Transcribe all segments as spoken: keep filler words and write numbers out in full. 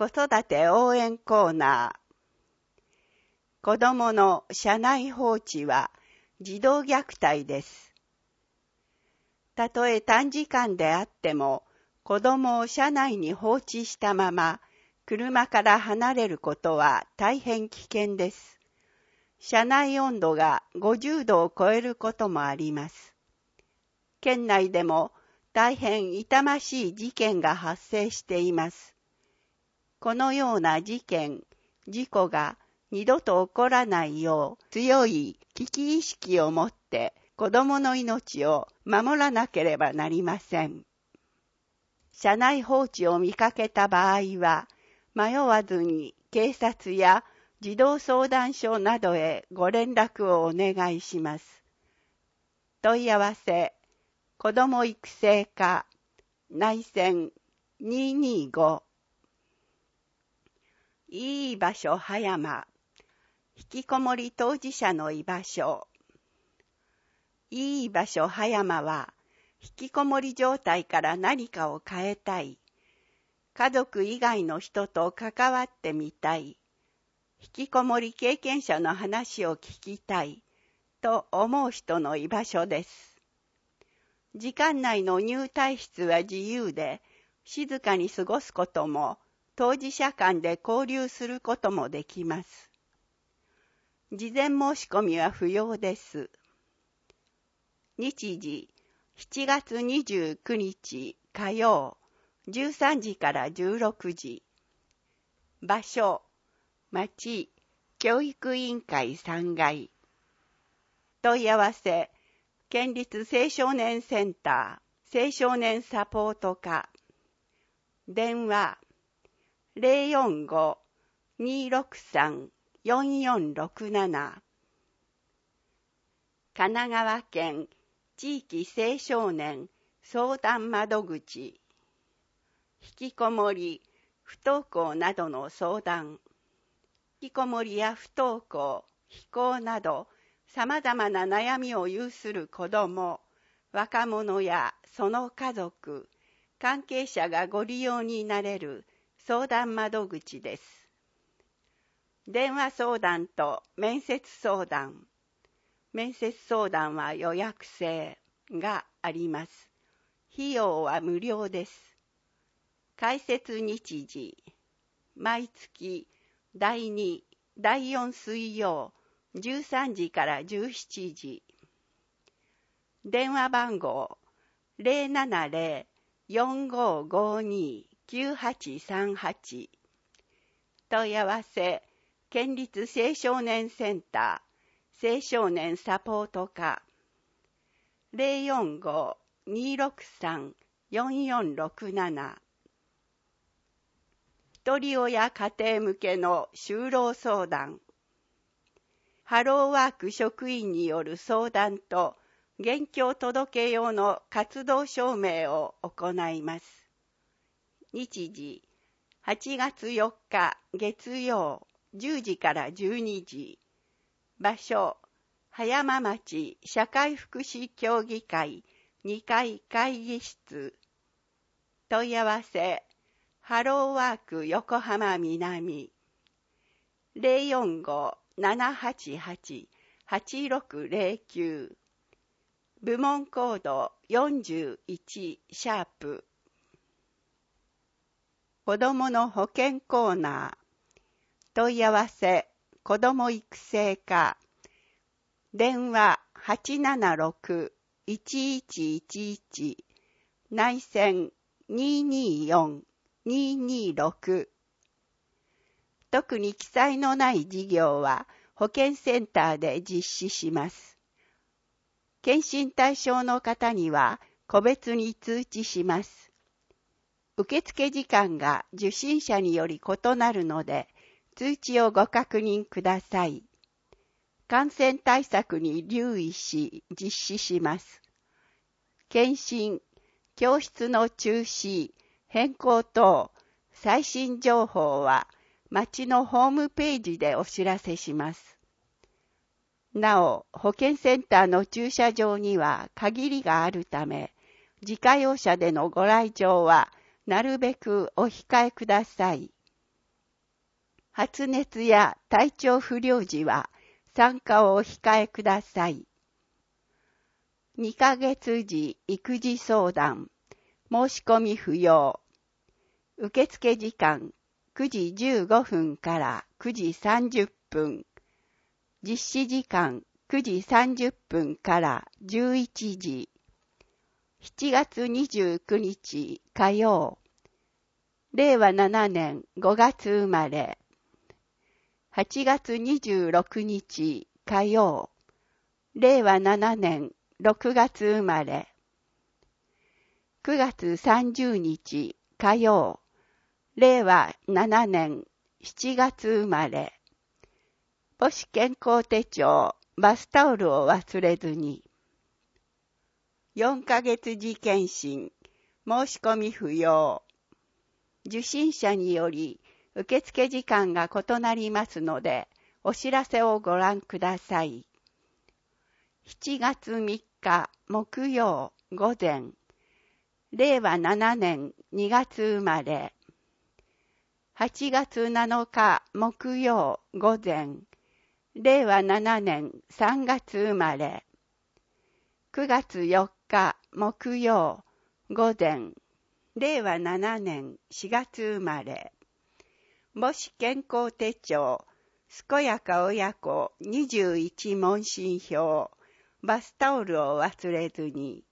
子育て応援コーナー。子供の車内放置は児童虐待です。たとえ短時間であっても、子供を車内に放置したまま、車から離れることは大変危険です。車内温度がごじゅうどを超えることもあります。県内でも大変痛ましい事件が発生しています。このような事件、事故が二度と起こらないよう強い危機意識を持って子供の命を守らなければなりません。車内放置を見かけた場合は、迷わずに警察や児童相談所などへご連絡をお願いします。問い合わせ、子ども育成課、内線にーにーご。いい場所葉山、引きこもり当事者の居場所。いい場所葉山は、引きこもり状態から何かを変えたい。家族以外の人と関わってみたい。引きこもり経験者の話を聞きたい。と思う人の居場所です。時間内の入退室は自由で、静かに過ごすことも、当事者間で交流することもできます。事前申し込みは不要です。日時、しちがつにじゅうくにち火曜、じゅうさんじからじゅうろくじ。場所、町、教育委員会さんがい。問い合わせ、県立青少年センター、青少年サポート課。電話、ゼロよんごーにーろくさんーよんよんろくなな。神奈川県地域青少年相談窓口。引きこもり、不登校などの相談。引きこもりや不登校、非行など、様々な悩みを有する子ども、若者やその家族、関係者がご利用になれる相談窓口です。電話相談と面接相談。面接相談は予約制があります。費用は無料です。開設日時、毎月だいに、だいよん水曜、じゅうさんじからじゅうしちじ。電話番号、ゼロななゼロー よんごーごーにー きゅうはちさんはち。問い合わせ、県立青少年センター、青少年サポート課。ゼロよんごーにーろくさんーよんよんろくなな。ひとり親家庭向けの就労相談。ハローワーク職員による相談と現況届用の活動証明を行います。日時、はちがつよっか月曜じゅうじからじゅうにじ。場所、葉山町社会福祉協議会にかい会議室。問い合わせ、ハローワーク横浜南。ゼロよんごーななはちはちはちろくゼロきゅう。部門コードよんじゅういちシャープ。子どもの保健コーナー。問い合わせ、子ども育成課。電話はちななろくーいちいちいちいち。内線にーにーよんーにーにーろく。特に記載のない事業は保健センターで実施します。検診対象の方には個別に通知します。受付時間が受診者により異なるので、通知をご確認ください。感染対策に留意し実施します。検診、教室の中止、変更等、最新情報は町のホームページでお知らせします。なお、保健センターの駐車場には限りがあるため、自家用車でのご来場はなるべくお控えください。 発熱や体調不良時は参加をお控えください。にかげつじ育児相談、申し込み不要。受付時間くじじゅうごふんからくじさんじゅっぷん。実施時間くじさんじゅっぷんからじゅういちじ。しちがつにじゅうくにち火曜。れいわななねんごがつ生まれ。はちがつにじゅうろくにち火曜。れいわななねんろくがつ生まれ。くがつさんじゅうにち火曜。れいわななねんしちがつ生まれ。母子健康手帳、バスタオルを忘れずに。よんかげつ時検診、申し込み不要。受診者により受付時間が異なりますので、お知らせをご覧ください。しちがつみっか木曜午前。れいわななねんにがつ生まれ。はちがつなのか木曜午前。れいわななねんさんがつ生まれ。くがつよっか木曜午前。れいわななねんしがつ生まれ。母子健康手帳、健やか親子にじゅういち問診票、バスタオルを忘れずに。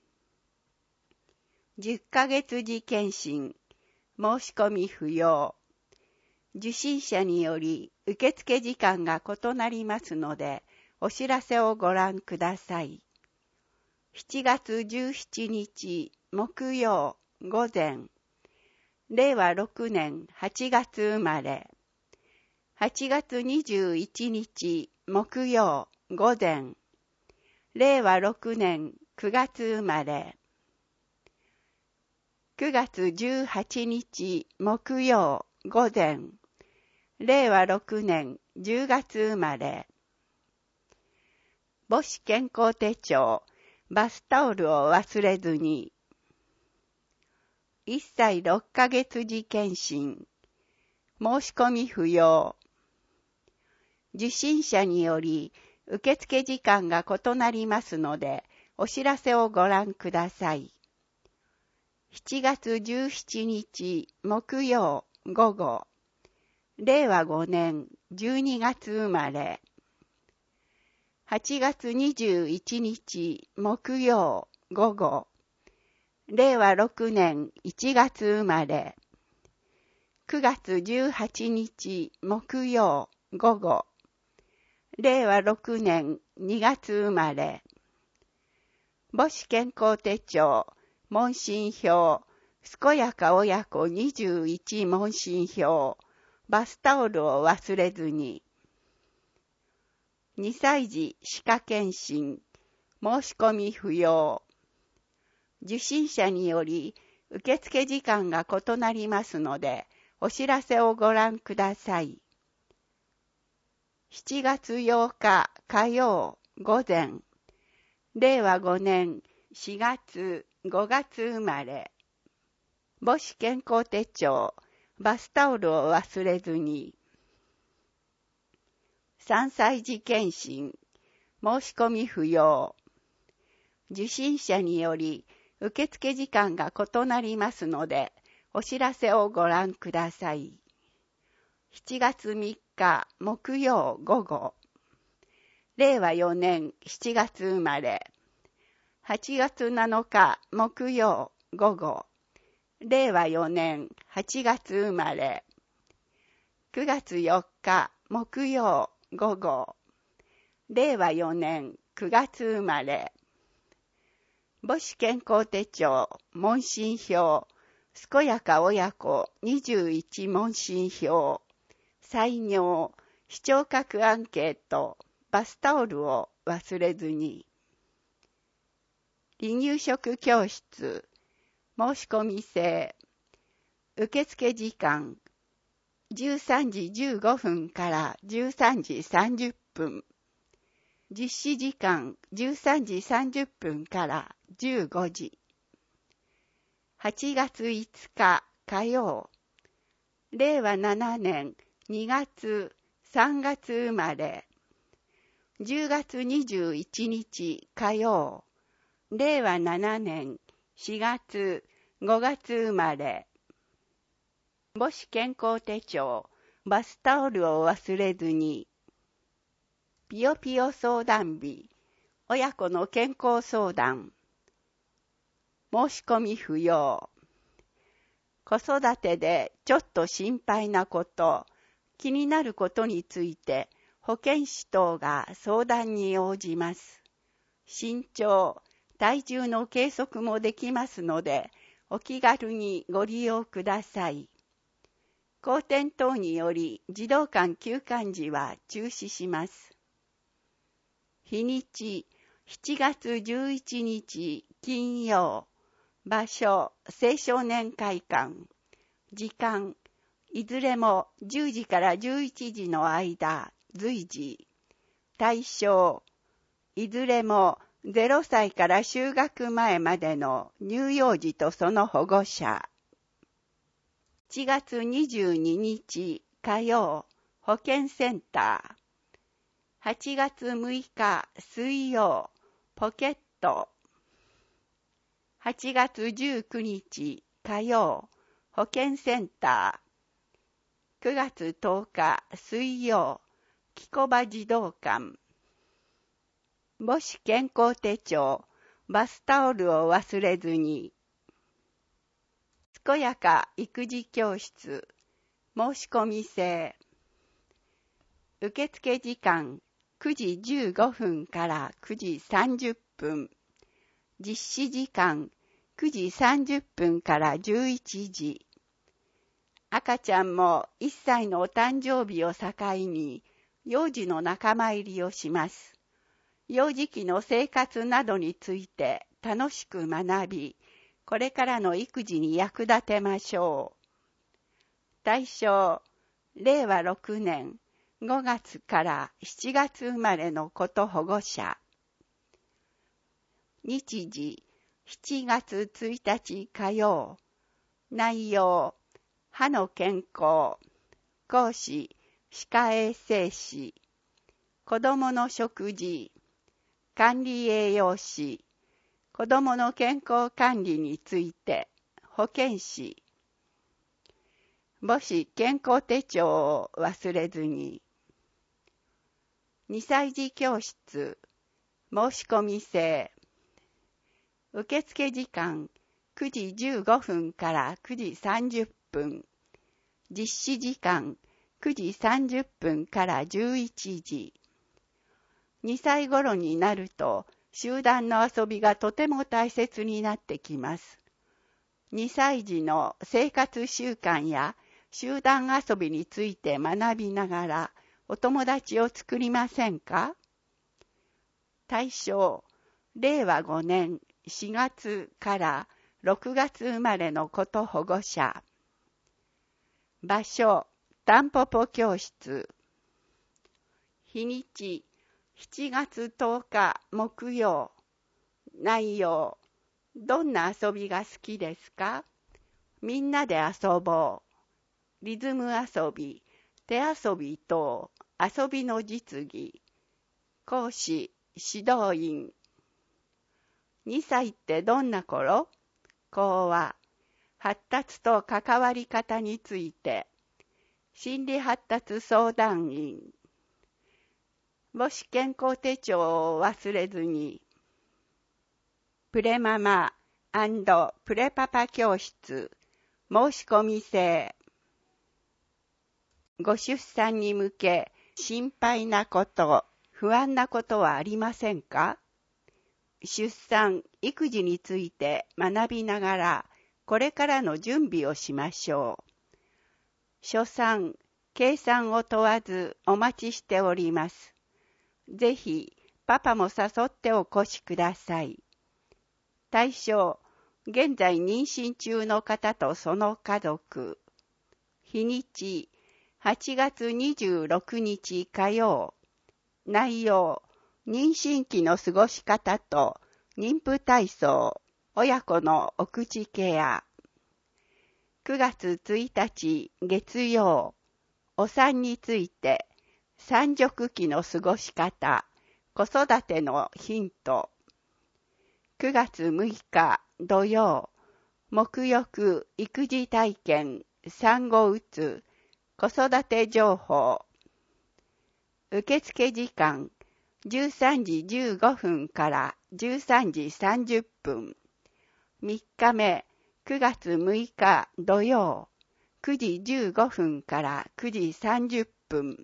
じゅっかげつ時検診、申し込み不要。受診者により受付時間が異なりますので、お知らせをご覧ください。しちがつじゅうしちにち木曜午前。れいわろくねんはちがつ生まれ。はちがつにじゅういちにち木曜午前。れいわろくねんくがつ生まれ。くがつじゅうはちにち木曜午前。れいわろくねんじゅうがつ生まれ。母子健康手帳、バスタオルを忘れずに。いっさいろっかげつ時検診。申し込み不要。受診者により受付時間が異なりますので、お知らせをご覧ください。しちがつじゅうしちにち木曜午後。れいわごねんじゅうにがつ生まれ。はちがつにじゅういちにち木曜午後。れいわろくねんいちがつ生まれ。くがつじゅうはちにち木曜午後。れいわろくねんにがつ生まれ。母子健康手帳、問診票、健やか親子にじゅういち問診票、バスタオルを忘れずに。にさい児歯科検診、申し込み不要。受診者により受付時間が異なりますので、お知らせをご覧ください。しちがつようか火曜午前。れいわごねんしがつごがつ生まれ。母子健康手帳、バスタオルを忘れずに。さんさい児検診、申し込み不要。受診者により受付時間が異なりますので、お知らせをご覧ください。しちがつみっか木曜午後。れいわよねんしちがつ生まれ。はちがつなのか木曜午後。れいわよねんはちがつ生まれ。くがつよっか木曜午後。れいわよねんくがつ生まれ。母子健康手帳、問診票、健やか親子にじゅういち問診票、採尿、視聴覚アンケート、バスタオルを忘れずに。離乳食教室、申し込み制。受付時間、じゅうさんじじゅうごふんからじゅうさんじさんじゅっぷん。実施時間、じゅうさんじさんじゅっぷんからじゅうごじ。はちがついつか火曜。れいわななねんにがつ、さんがつ生まれ。じゅうがつにじゅういちにち火曜。れいわななねんしがつ、ごがつ生まれ。母子健康手帳、バスタオルを忘れずに。ぴよぴよ相談日、親子の健康相談。申し込み不要。子育てでちょっと心配なこと、気になることについて保健師等が相談に応じます。身長、体重の計測もできますので、お気軽にご利用ください。後天等により児童館休館時は中止します。日にち、しちがつじゅういちにち金曜。場所、青少年会館。時間、いずれもじゅうじからじゅういちじの間、随時。対象、いずれもゼロさいから就学前までの乳幼児とその保護者。しちがつにじゅうににち火曜、保健センター。はちがつむいか水曜、ポケット。はちがつじゅうくにち火曜、保健センター。くがつとおか水曜、キコバ児童館。母子健康手帳、バスタオルを忘れずに。健やか育児教室、申し込み制。受付時間くじじゅうごふんからくじさんじゅっぷん。実施時間くじさんじゅっぷんからじゅういちじ。赤ちゃんもいっさいのお誕生日を境に幼児の仲間入りをします。幼児期の生活などについて楽しく学び、これからの育児に役立てましょう。対象、れいわろくねんごがつからしちがつ生まれの子と保護者。日時、しちがつついたち火曜。内容、歯の健康。講師、歯科衛生士。子どもの食事。管理栄養士。子どもの健康管理について、保健師。母子健康手帳を忘れずに。にさい児教室、申し込み制。受付時間くじじゅうごふんからくじさんじゅっぷん。実施時間くじさんじゅっぷんからじゅういちじ。にさい頃になると、集団の遊びがとても大切になってきます。にさい児の生活習慣や集団遊びについて学びながらお友達を作りませんか？対象、れいわごねんしがつからろくがつ生まれの子と保護者。場所、タンポポ教室。日にち、しちがつとおか木曜。内容、どんな遊びが好きですか？みんなで遊ぼう。リズム遊び、手遊び等、遊びの実技。講師、指導員。にさいってどんな頃？講話、発達と関わり方について。心理発達相談員。母子健康手帳を忘れずに。プレママ&プレパパ教室、申し込み制。ご出産に向け、心配なこと、不安なことはありませんか？出産、育児について学びながら、これからの準備をしましょう。初産、計算を問わずお待ちしております。ぜひ、パパも誘ってお越しください。対象、現在妊娠中の方とその家族。日にち、はちがつにじゅうろくにち火曜。内容、妊娠期の過ごし方と妊婦体操、親子のお口ケア。くがつついたち月曜。 お産について、産褥期の過ごし方、子育てのヒント。くがつむいか土曜、沐浴育児体験、産後うつ、子育て情報。受付時間、じゅうさんじじゅうごふんからじゅうさんじさんじゅっぷん。みっかめ、くがつむいか土曜、くじじゅうごふんからくじさんじゅっぷん。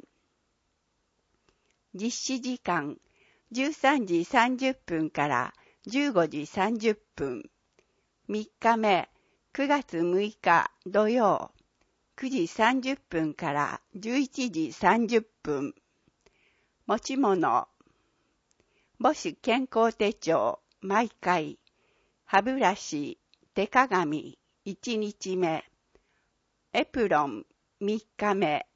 実施時間、じゅうさんじさんじゅっぷんからじゅうごじさんじゅっぷん。みっかめ、くがつむいか土曜、くじさんじゅっぷんからじゅういちじさんじゅっぷん。持ち物、母子健康手帳、毎回、歯ブラシ、手鏡、いちにちめ、エプロン、みっかめ、